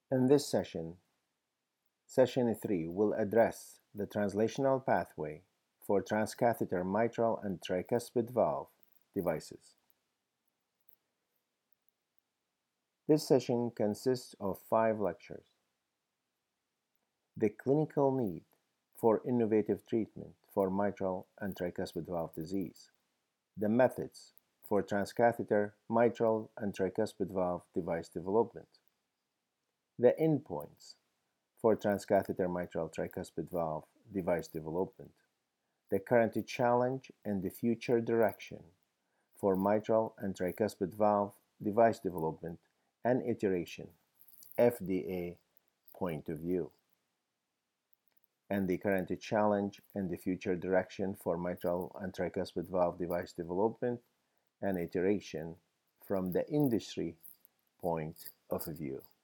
In this session, Session 3 will address the translational pathway for transcatheter mitral and tricuspid valve devices. This session consists of 5 lectures. The clinical need for innovative treatment for mitral and tricuspid valve disease. The methods for transcatheter mitral and tricuspid valve device development. The endpoints for transcatheter mitral tricuspid valve device development. The current challenge and the future direction for mitral and tricuspid valve device development and iteration, FDA point of view, and the current challenge and the future direction for mitral and tricuspid valve device development and iteration from the industry point of view.